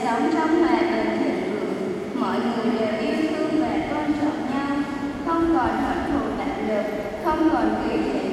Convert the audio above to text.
sống trong hòa bình thịnh vượng, mọi người đều yêu thương và tôn trọng nhau, không còn hận thù bạo lực, không còn kỳ thị